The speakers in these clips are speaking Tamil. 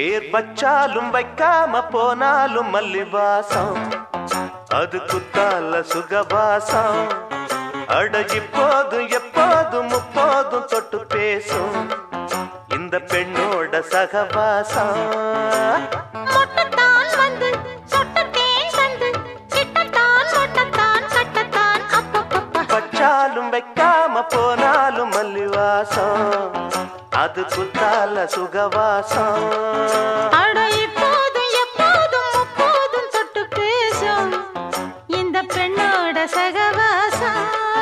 பேர் வச்சாலும் வைக்காம போனாலும் மல்லிவாசம் அது குத்தால சுகவாசம் அட இப்போதும் எப்போதும் முப்போதும் தொட்டு பேசும் இந்த பெண்ணோட சகவாசம் வச்சாலும் வைக்காம போனாலும் மல்லிவாசம் அது குத்தால சுகவாசம் அட இப்போதும் எப்போதும் முப்போதும் தொட்டு பேசும் இந்த பெண்ணோட சகவாசம்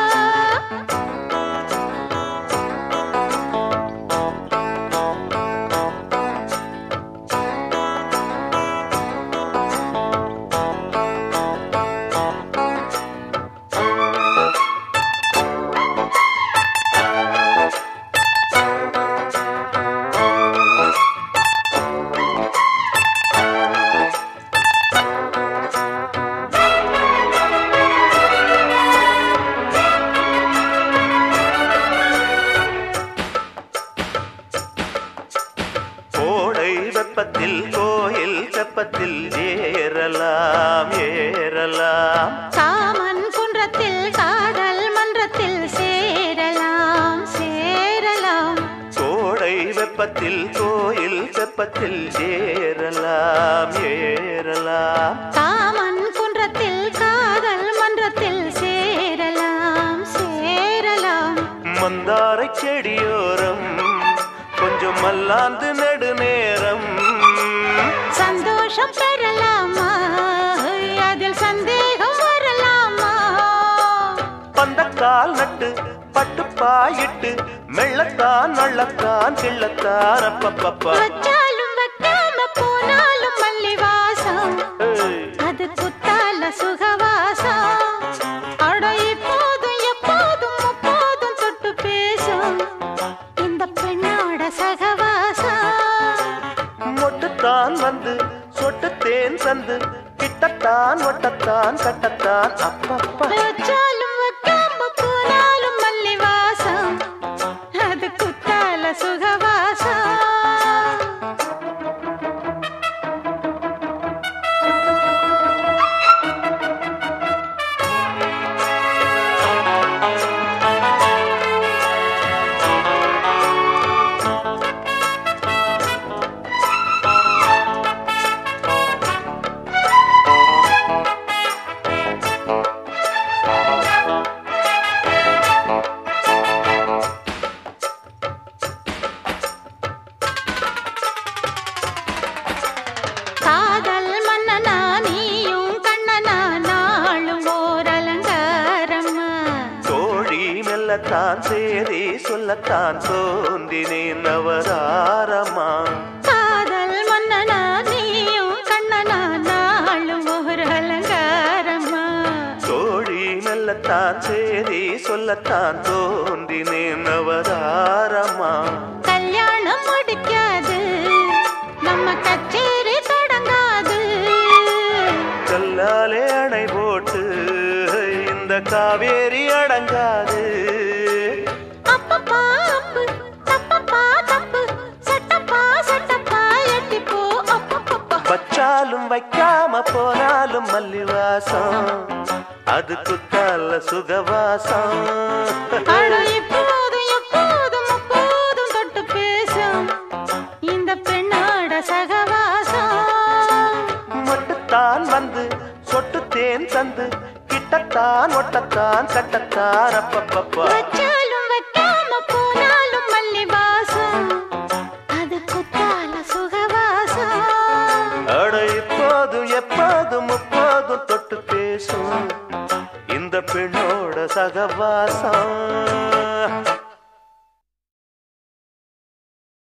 வெப்பத்தில் கோயில் செப்பத்தில் ஏறலாம் ஏறலாம் காமன் குன்றத்தில் காதல் மன்றத்தில் சேரலாம் சேரலாம் கோடை வெப்பத்தில் கோயில் செப்பத்தில் ஏறலாம் ஏறலாம் காமன் குன்றத்தில் காதல் மன்றத்தில் சேரலாம் சேரலாம் மந்தாரை செடியோரம் கொஞ்சம் மல்லாந்து நெடுநேரம் சந்தோஷம் பெறலாமா அதில் சந்தேகம் வரலாமா பந்தக்கால் நட்டு பட்டுப்பாயிட்டு மெள்ளத்தான் நள்ளத்தான் கிள்ளத்தான் அப்பப்பப்பா வச்சாலும் வைக்காம போனாலும் மல்லிவாசம் அது குத்தால சுகவாசம் அட இப்போதும் எப்போதும் முப்போதும் தொட்டு பேசும் இந்த பெண்ணோட சகவாசம் மொட்டுத்தான் வந்து சொட்டு தேன் சந்து கிட்டத்தான் ஒட்டத்தான் கட்டத்தான் அப்பப்பா வச்சாலும் வைக்காம போனாலும் மல்லிவாசம் அது குத்தால சுகவாசம் காதல் மன்னனா நீயும் கண்ணனா நாளும் ஓர் அலங்காரம்மா தோழி மெல்லத்தான் சேரி சொல்லத்தான் தோன்றினேன் நவதாரமா காதல் மன்னனா நீயும் கண்ணனா நாளும் ஓர் அலங்காரம்மா தோழி மெல்லத்தான் சேரி சொல்லத்தான் தோன்றினேன் நவதாரமா கல்யாணம் முடிக்காது நம்ம கச்சேரி தொடங்காது கல்லாலே அணை போட்டு இந்த காவேரி அடங்காது அப்பப்பா அப்பு தப்பப்பா தப்பு சட்டப்பா சட்டப்பா எட்டிப்போ அப்பப்பப்பா வச்சாலும் வைக்காம போனாலும் மல்லிவாசம் அது குத்தால சுகவாசம் அட இப்போதும் எப்போதும் முப்போதும் தொட்டு பேசும் இந்த பெண்ணோட சகவாசம் மொட்டுத்தான் வந்து சொட்டு தேன் தந்து கிட்டத்தான் ஒட்டத்தான் கட்டத்தான் அப்பப்பப்பா வச்சாலும் வைக்காம போனாலும் மல்லிவாசம் அது குத்தால சுகவாசம் அட இப்போதும் எப்போதும் முப்போதும் தொட்டு பேசும் இந்த பெண்ணோட சகவாசம்